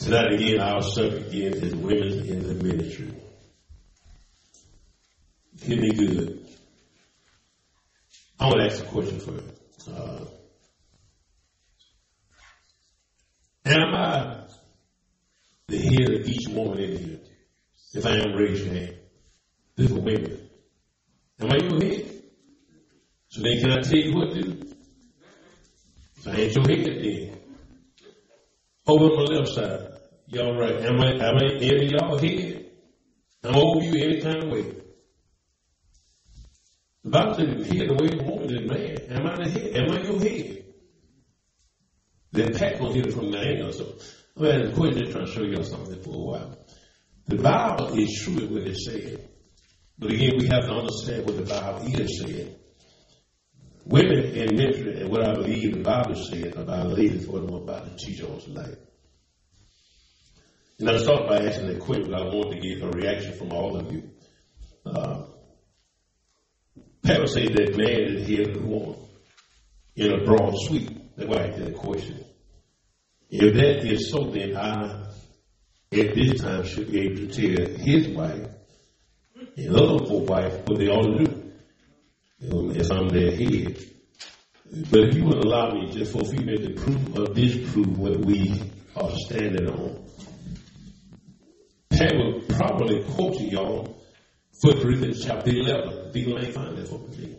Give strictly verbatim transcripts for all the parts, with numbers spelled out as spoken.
Tonight again, our subject again is women in the ministry. Hear me good. I want to ask a question for you. Uh, am I the head of each woman in here? If I am, raise your hand. This is for women. Am I your head? So then can I tell you what to do? If I ain't your head then. Over on my left side. Y'all right. Am I, am I any of y'all head? I'm over you any kind of way. The Bible says the head away from woman is man. Am I the head? Am I your head? Then Pat will hit it from the angle. So I'm going to ask a question, trying to show y'all something for a while. The Bible is true in what it said. But again, we have to understand what the Bible is saying. Women in ministry, and what I believe the Bible said about ladies, what I'm about to teach on tonight. And I start by asking a question, but I want to get a reaction from all of you. Uh, Pat say that man is here to the woman in a broad sweep. That's why I asked that question. If that is so, then I, at this time, should be able to tell his wife and other four wives what they ought to do. You know, if I'm their head. But if you would allow me just for a few minutes to prove or disprove what we are standing on, Pat will probably quote to y'all First Corinthians chapter eleven. People ain't find that for me.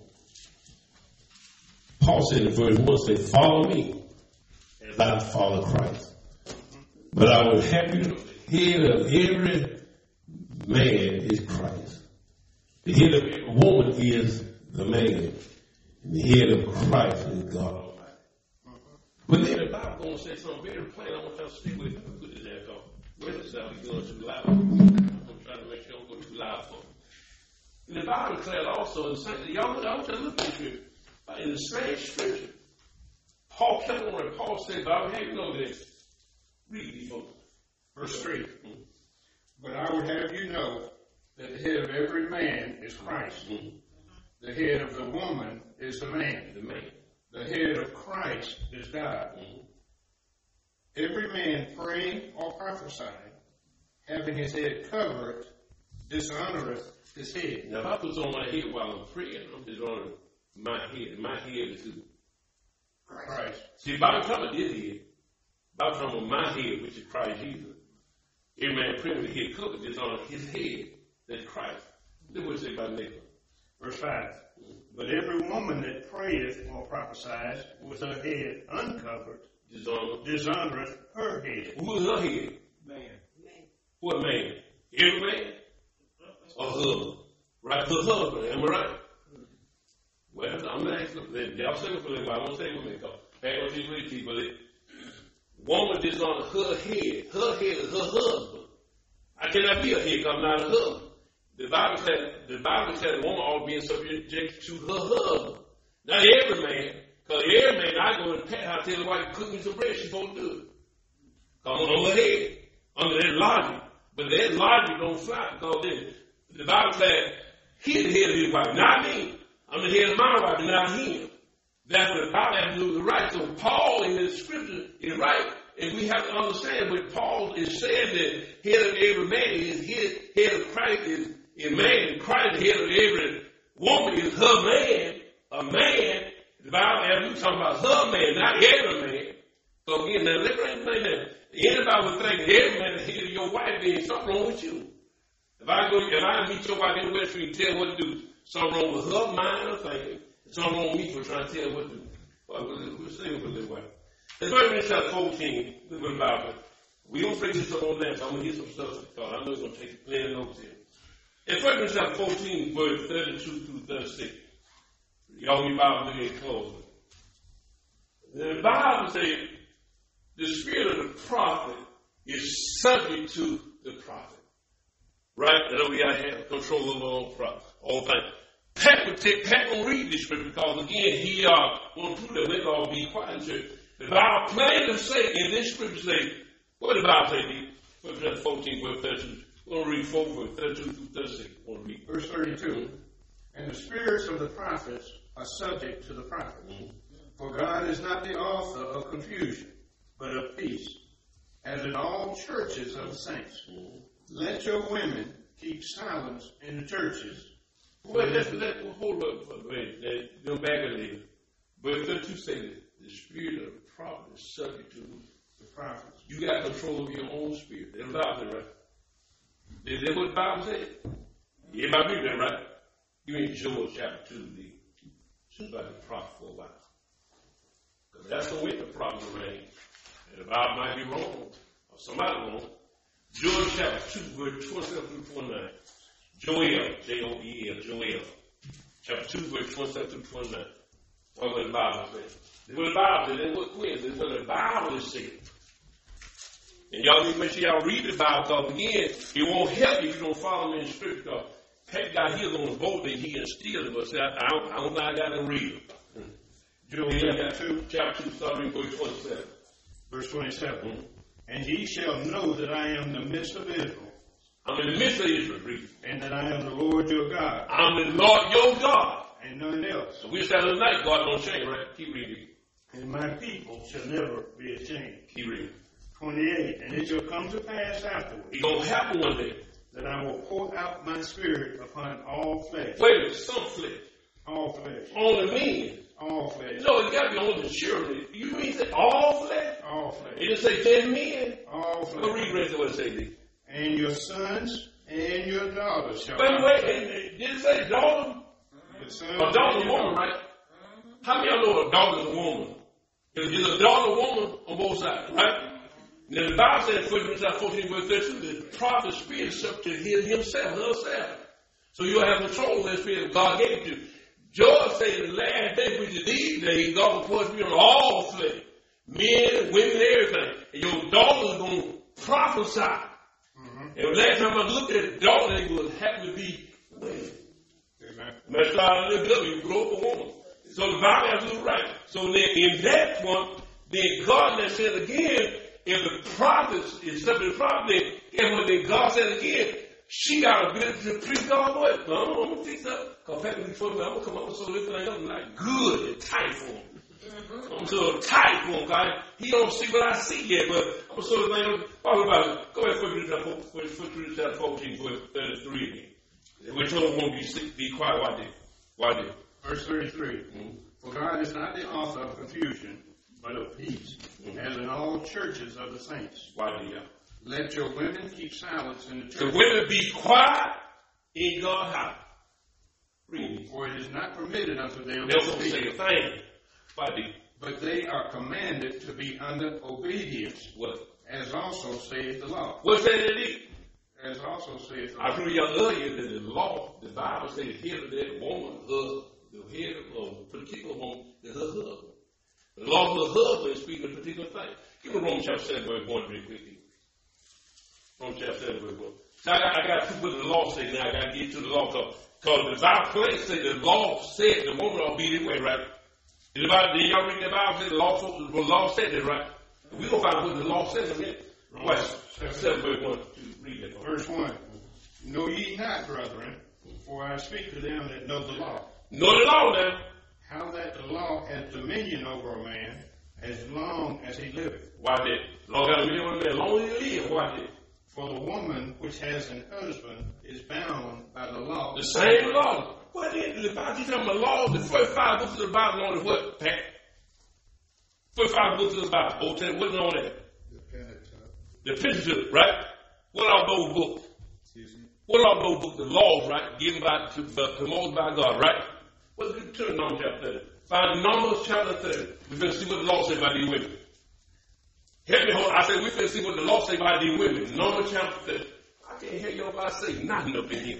Paul said in verse one, say, follow me as I follow Christ. But I will have you, the head of every man is Christ. The head of every woman is the man. And the head of Christ is God Almighty. But then the Bible going to say something very plain. I want y'all to stay with me. Put this there, because where is that we going too loud? I'm trying to make sure I don't go too loud for me. And the Bible declared also in the same, y'all, I want you to look at this. In the same scripture, Paul kept on and Paul said, but I would have you know this. Read these folks. Verse three. Mm-hmm. But I would have you know that the head of every man is Christ. Mm-hmm. The head of the woman is the man. The man. The head of Christ is God. Mm-hmm. Every man praying or prophesying, having his head covered, dishonoreth his head. Now, if I put on my head while I'm praying, I'm dishonoring my head. My head is who? Christ. See, Bible talking about this head. Bible talking about my head, which is Christ Jesus. Every man praying with his head covered, dishonor his head. That's Christ. Look what it say about Nathan. Verse five. But every woman that prayeth or prophesies with her head uncovered Dishonor. dishonoreth her head. Who is her head? Man. What man? Every man? Or husband? Right? Her husband. Am I right? Well, I'm going to ask them. Y'all say it for a little while. I won't say it with me. Back on these really people. Woman dishonor her head. Her head is her husband. I cannot be a head because I'm not a husband. The Bible said the Bible said a woman ought to be in subject to her husband. Not every man, because every man I go to Pat house tell the wife cook me some bread, she's supposed to do it. Come on her head. Under that logic. But that logic don't fly because then the Bible said he's the head of his wife, not me. I'm the head of my wife, not him. That's what the Bible has to do with right. So Paul in the scripture is right. And we have to understand what Paul is saying that head of every man is head, head of Christ is a man. Christ, the head of every woman is her man. A man. The Bible has you talking about her man, not every man. So again, now let me say that. Anybody would think that every man is the head of your wife, then something wrong with you. If I go, if I meet your wife in the West Street and tell her what to do, something wrong with her mind or thinking. Something wrong with me for trying to tell her what to do. Well, we'll see with a little while. In First Corinthians chapter fourteen, look what the Bible. We don't bring this up on that, so I'm going to get some stuff because I know it's going to take plenty of notes here. In First Corinthians chapter fourteen, verse thirty-two through thirty-six. Y'all read Bible look at closely. The Bible says the spirit of the prophet is subject to the prophet. Right? And we got to have control of the own prophet. All things. Pat would take, Pat will read this scripture because again, he uh, won't prove that we're going to be quiet in church. The Bible plainly say in this scripture say, what did the Bible say? First Corinthians fourteen, verse thirty-two. We're going to read four, verse thirty-two through thirty-six. We're going to read. Verse thirty-two. And the spirits of the prophets are subject to the prophets. Mm-hmm. For God is not the author of confusion, but of peace, as in all churches of the saints. Mm-hmm. Let your women keep silence in the churches. Well, let's, let's hold up for a minute. Go back a little. But don't you say that the spirit of the prophet is subject to the prophets? You got control of your own spirit. That's what I said, right? Is that what the Bible said? Everybody read that, right? You ain't Joel chapter two, the seems like the prophet for a while. Because that's the way the prophet reigned. And the Bible might be wrong, or somebody wrong. Joel chapter two, verse twenty-seven through twenty-nine. Joel, J O E L, Joel. Chapter two, verse twenty-seven through twenty-nine. That's what the Bible says. That's what the Bible says. That's what Quinn says. That's what the Bible says. And y'all need to make sure y'all read the Bible, because again, it won't help you if you don't follow me in scripture. Because Pat got healed on the boat that he instilled, but say, I, I, don't, I don't know how I got to read it. Joel chapter two, chapter two, starting verse twenty-seven. Verse twenty-seven. Mm-hmm. And ye shall know that I am in the midst of Israel. I'm in the midst of Israel, read. And that I am the Lord your God. I'm the Lord your God. And none else. So we're saying tonight, God don't change, right? Keep reading. And my people shall never be ashamed. Keep reading. twenty-eight. And it shall come to pass afterwards. It's going to happen one day. That I will pour out my spirit upon all flesh. Wait a minute, some flesh. All flesh. On the men. All flesh. No, it got to be on the children. You mean say all flesh? All flesh. It didn't say ten men. All flesh. Go read rest of what it say. And your sons and your daughters shall. Wait, wait, wait. Did it say daughter? A daughter is a woman, right? How many of y'all know a daughter is a woman? Is a daughter a woman on both sides, right? Now the Bible says in First Corinthians fourteen, verse thirty-two, the prophet's spirit is up to himself, herself. So you'll have control of that spirit that God gave you. George said in the last day, which is these days, God will pour his spirit on all flesh. Men, women, everything. And your daughter's going to prophesy. Mm-hmm. And last time I looked at the daughter, they would happen to be women. Amen. When I started looking up, you grow up a woman. So the Bible has to do right. So then in that one, then God has said again, if the prophets is something the prophet, and when then God said again, she got a ability to preach God's word. No, I'm going to fix up. Because Patrick before me, I'm going to come up with something that I'm like good and tight for him. Mm-hmm. I'm so tight for him, God. He don't see what I see yet, but I'm sort of thinking, talk about it. Go ahead, First Corinthians chapter fourteen, verse thirty-three. We're told won't be, be quiet. Why did? Why did? Verse thirty-three. Mm-hmm. For God is not the author of confusion, but of peace, mm-hmm. as in all churches of the saints. Why did you? Let your women keep silence in the church. The women be quiet in God's house. Read. For it is not permitted unto them to say a thing. Why did? But they are commanded to be under obedience. What? As also saith the law. What said it? As also saith the law. I told y'all earlier that the law, the Bible says the head of that woman, her, the head of a particular woman, is her husband. The law of the husband is speaking a particular thing. Give me Romans chapter seven, verse one, very quickly. Romans chapter seven, verse one. So I got, I got to put the law say now. I got to get to the law because the Bible plainly says the law said the woman ought to be that way, right? Did, about, did y'all read the Bible say the law, the law said that, right? We're going to find what the law says again. What? seven, verse one. Read that. Verse one. Know ye not, brethren, for I speak to them that know the law. Know the law now. How that the law has dominion over a man as long as he liveth. Why did? The law got dominion over a man as long as he lives. Why did? For the woman which has an husband is bound by the law. The same law. What is the Bible? You talking about law? The first five books of the Bible on the what, Pat? First five books of the Bible. Old Testament. What's on that? The Pentateuch. The Pentateuch, right? What are those books? Excuse me. What are those books? The laws, right? Given by to uh, promoted by God, right? What's the turn Numbers chapter thirty? Find Numbers chapter thirty. We're going to see what the law says about these women. Help me hold. I said we're going to see what the law says about these women. Numbers chapter thirty. I can't hear y'all about say nothing up in here.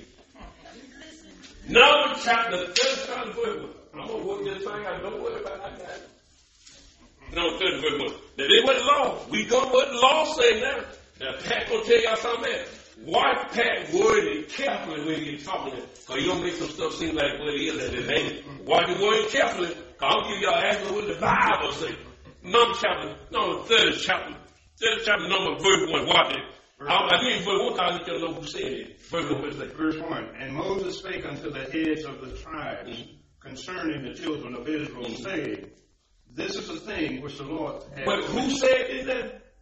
Numbers chapter thirty. Trying to verse one. I'm going to work this thing out. Don't worry about that guy. Numbers thirty verse one. Now they what the law. We go what the law say now. Now Pat gonna tell y'all something else. Watch Pat wording carefully when you're talking, because you're gonna make some stuff seem like what it is and it ain't. Watch the wording carefully, because I'll give y'all actually what the Bible say. Number chapter, no, third chapter, third chapter, number verse one. Watch it. I, I think verse one, I'll let y'all know who said it. Verse one, verse eight. Verse one. And Moses spake unto the heads of the tribes mm-hmm. concerning the children of Israel, mm-hmm. saying, This is the thing which the Lord hath. But who said it then?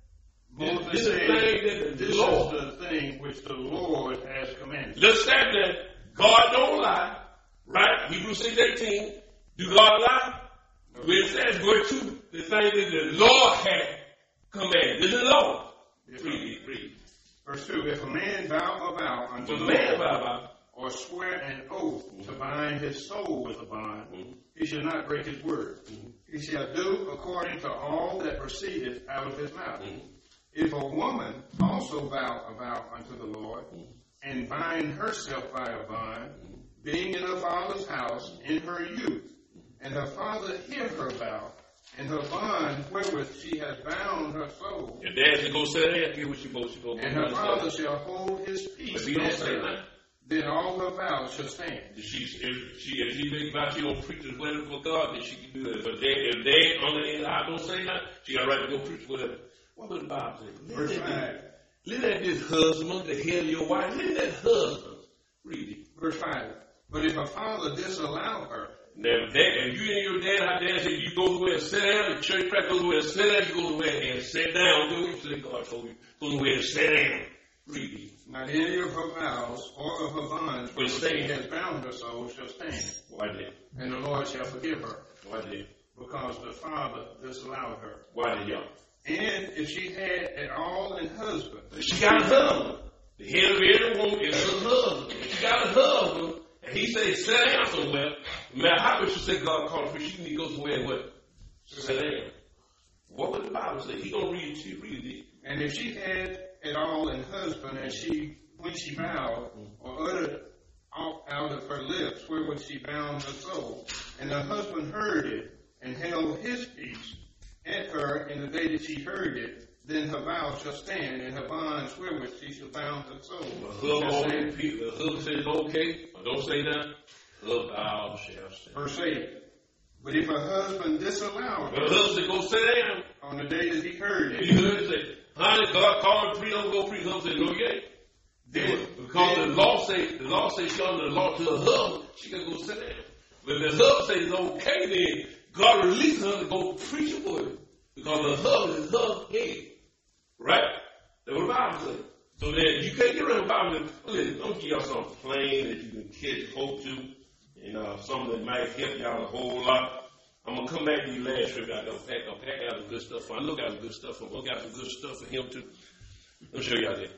Moses This is said, the thing that the this Lord. is the thing which the Lord has commanded. Let's start there. God don't lie. Right? Hebrews six eighteen. Do God lie? When it says verse two, the thing that the Lord had commanded. This is the Lord. Read it, read. Verse two, if a man vow a vow unto But the man, Lord, Baba, or swear an oath to bind his soul with a bond, Mhm. he shall not break his word. He shall do according to all that proceedeth out of his mouth. Mhm. If a woman also vow a vow unto the Lord, and bind herself by a bond, being in her father's house in her youth, and her father hear her vow, and her bond wherewith she has bound her soul, your dad should go sit there, get what you supposed to go. and her father shall hold his But peace, he don't against say her, nothing. then all her vows shall stand. If she, if she, if she make about she don't preach the word for God, then she can do that. But they, if they on the inside don't say nothing, she got right to go preach whatever. What would the Bible say? Verse Let that, five. let that this husband, the head of your wife, let that husband. Read it. Verse five. But if her father disallow her, Now, if, that, if you and your dad, how dad said you go away and sit down, the church practice goes away and sit down, you go away and sit down. Do what you say God told you. Go away and sit down. Read it. not any of her vows or of her bonds Will which she stand. has bound her soul shall stand, Why did? and the Lord shall forgive her, Why did? because the father disallowed her. Why did y'all? And if she had at all an husband, She got a husband. The head of every woman is her husband. If she got a husband, and he says, sit down somewhere, no matter how much you say God called her, she need to go somewhere and what? Sit down. What would the Bible say? He gonna read it, she read it. and if she had at all an husband, and she, when she vowed, or uttered out, out of her lips, wherewith she bound her soul, and her husband heard it, and held his peace at her in the day that she heard it, then her vow shall stand, and her bonds wherewith she shall bound her soul. The husband, only, people, the husband says okay, or don't say nothing, her vow shall stand. Verse eight. But if her husband disallow The her husband go sit down. on the day that he heard And it, you heard it say, honey, God called her free, don't go free. The husband said, no, you ain't. then, Because then, the law say, the law says she under the law to her husband, she can go sit down. But if the husband says okay, then God releases her to go preach a word. Because the husband is her head. Right? That's what the Bible says. So then you can't get around the Bible and listen, don't give y'all something plain that you can catch hope to, and uh, something that might help y'all a whole lot. I'm gonna come back to you last trip. I gotta pack, I'll pack out the good stuff. I look out the good stuff. I look out the good stuff for him too. Let me show y'all that.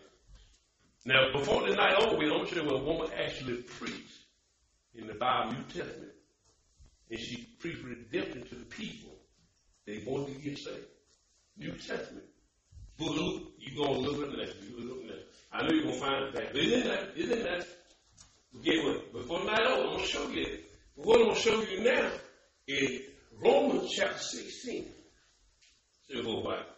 Now, before the night over, I'm gonna show you what a woman actually preached in the Bible New Testament, and she preached redemption to the people. They wanted to get saved. New Testament. Book of Luke, you go and look at that. You look at that. I know you're gonna find it back. But isn't that? Isn't that? Get what? Before the night over, I'm gonna show you it. But what I'm gonna show you now is Romans chapter sixteen. See if it'll find.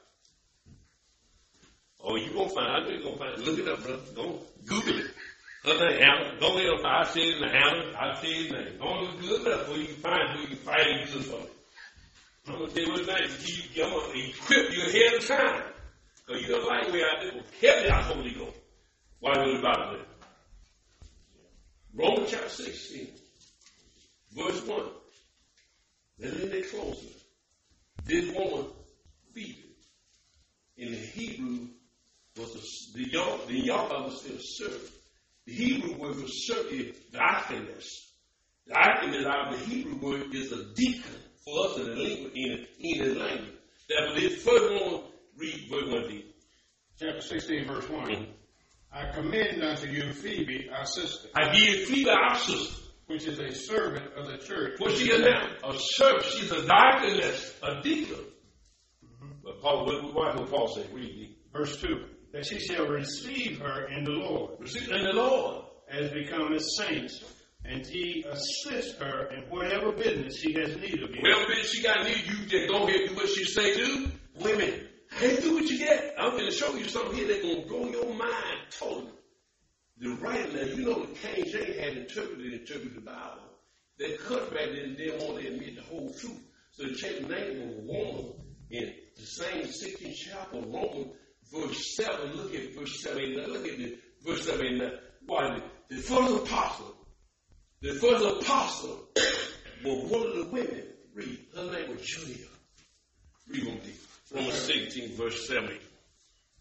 Oh, you gonna find? I know you're gonna find it. Look it up, brother. Go Google it. Her name Alan. Don't let her. I said it in the Alan. I said his name. Don't look it up where you can find who you can find it good for. I'm gonna tell you what it's like. You, I'm gonna equip you ahead of time. Because you don't like the way I did. Well, heavily I told you to go. Why would the Bible say? Romans chapter sixteen, verse one. Let's get that closer. This woman, Phoebe, in the Hebrew, was the, the young, the young was still servant. The Hebrew word for servant is diaconus. Diaconus out of the Hebrew word is a deacon for us in the language, in the, in the language. That was this first one. Read verse one deep. chapter sixteen, verse one. Mm-hmm. I commend unto you Phoebe, our sister, I give Phoebe our sister. which is a servant of the church. What she is now? A servant. She's a diaconess, a deacon. Mm-hmm. But Paul, what, what, what Paul said? Read deep. Verse two. That she shall receive her in the Lord, Receive in the Lord. as becometh saints, and ye assist her in whatever business she has need of you. Whatever bitch she got need, you just go ahead and do what she say do. Women, hey, do what you get. I'm going to show you something here that's going to blow your mind totally. The writer, now, you know the King James had interpreted interpreted the Bible. They cut back then and didn't want to admit the whole truth. So they changed the name of a woman in the same sixteenth chapter of Romans, verse seven. Look at verse seven. Now look at the verse seven. Now, why the, the first apostle, the first apostle was one of the women. Read. Her name was Julia. Read on deep. Romans sixteen, verse seven.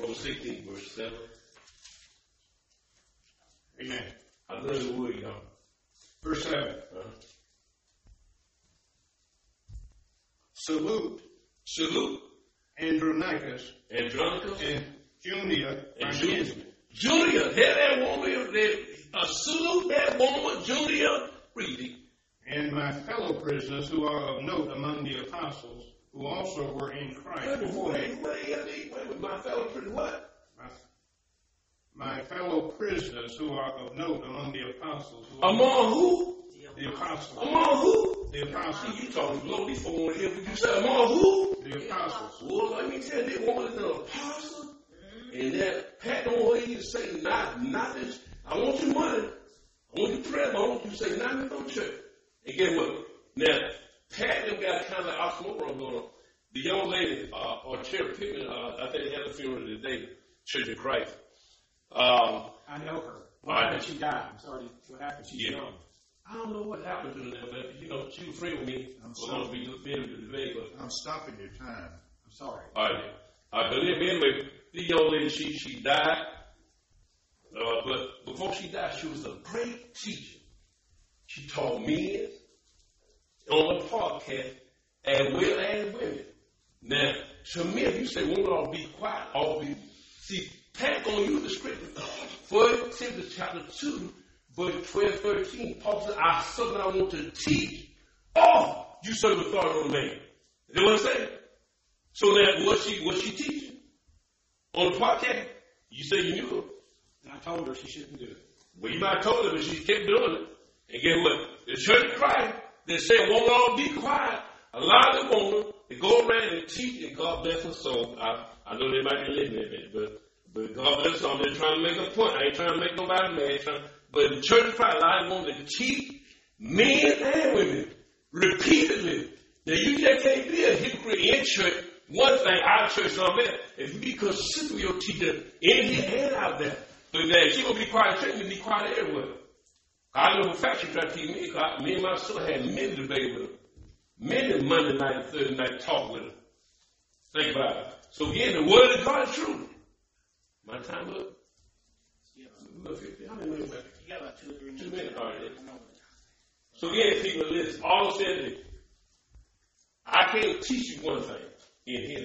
Romans sixteen, verse seven. Amen. I love the word, y'all. Verse seven. Uh-huh. Salute Salute Andronicus Andronicus and Junia, and my Junia. kinsmen. Junia, hear that woman, that, uh, salute that woman, Junia, read and my fellow prisoners who are of note among the apostles, who also were in Christ Wait, before me. wait, wait, wait, wait, wait, my fellow prisoner, what? My, my fellow prisoners who are of note among the apostles, who Among who? the apostles, Among who? the apostles, See, you talking blow before one here, but you said among who? the apostles. Well, let me tell you, that woman is an apostle, and that Pat don't want you to say not, not this. I want your money. I want your prayer, but I want you to say not in no church. And guess what? Now, Pat them got kind of like oxymoron going on. The young lady, uh, or Cherry Pittman, uh, I think they had a funeral today, Church of Christ. Um, I know her. What I- happened? She died. I'm sorry. What happened? She's Yeah. young. I don't know what happened to her, but you know, she was friend with me. I'm We're going to be been today, but I'm stopping your time. I'm sorry. all right. All right, but anyway, the young lady, she she died. Uh, but before she died, she was a great teacher. She taught men on a podcast as well as women. Now, to me, if you say women ought to be quiet, ought to be, see, Pat gonna use the scripture. First Timothy chapter two, verse twelve, thirteen. Paul said, I something I want to teach. Oh, you serve authority on man. You know what I'm saying? So now, what she what she teaching on the podcast? You say you knew her. And I told her she shouldn't do it. Well, you might have told her, but she kept doing it. And guess what? The Church of Christ, they say, woman ought to be quiet. Allow the woman to go around and teach, and God bless her soul. I, I know they might be living in it, but, but God bless her. I'm just trying to make a point. I ain't trying to make nobody mad. Trying, but the Church of Christ allow the woman to teach men and women repeatedly. Now, you just can't be a hypocrite in church. One thing, our church, so I'm there. If you be consistent with your teacher in here and out there. But now, if she going to be quiet in church, you be quiet everywhere. I know for a fact she tried to teach me. I, me and my son had many debates with her. Many Monday night and Thursday night talk with her. Think about it. So again, the word of God is true. My time up? Yeah. How many minutes left? You got about two or three minutes. Two minutes, all right. So again, people, listen, all I'm saying is, I can't teach you one thing in here.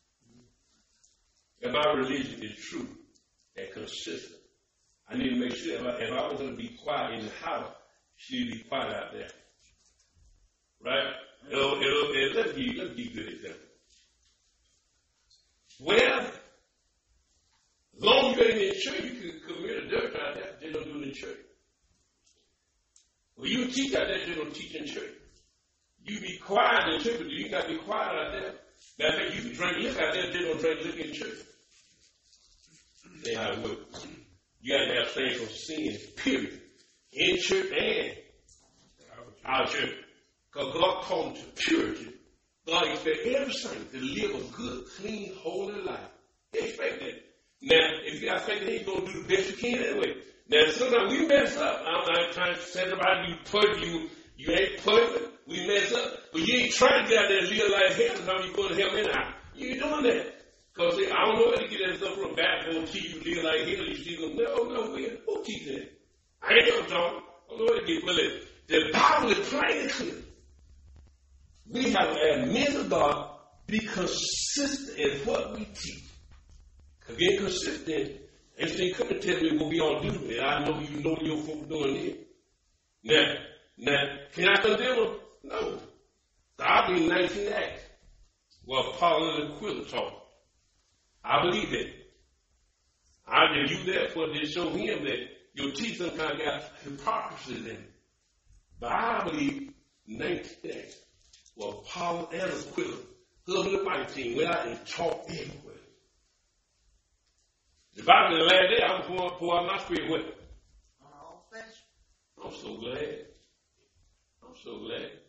If my religion is true and consistent, I need to make sure if I, if I was going to be quiet in the house, she need to be quiet out there. Right? It'll, it'll, it'll, let's, give, let's give you a good example. Well, as long as you're in the church, you can commit adultery out there. They don't do it in church. Well, you teach out there, they don't teach in church. You be quiet in church, but you got to be quiet out there. Matter of fact, you can drink liquor out there, they don't drink liquor in church. That's how it works. You got to abstain from sin, period. In church and out of church. Because God called to purity. God expects every saint to live a good, clean, holy life. He expects that. Now, if you got faith that He's going to do the best you can anyway. Now, sometimes we mess up. I'm not trying to say about you perfect. You, you ain't perfect. We mess up. But you ain't trying to get out there and live like hell. How you going to help me now? You ain't doing that. Because I don't know where to get that stuff from. Back going to teach you live like hell. You see them. No, no, we who teach that? I ain't going to talk. I don't know where to get. But the Bible is plain and clear. We have to, as men of God, be consistent in what we teach. Because being consistent, everything come and tell me what we all do. And I know you know your folks doing it. Now, now, can I condemn them? No. I believe nineteen Acts. Well, Paul and Aquila taught. I believe that. I did you that for to show him that your teeth sometimes got hypocrisy in it. But I believe nineteen Acts. Well, Paul and Aquila, husband and wife team, went out and taught everywhere. The Bible, the last day, I was pouring pour out my spirit with it. I'm so glad. I'm so glad.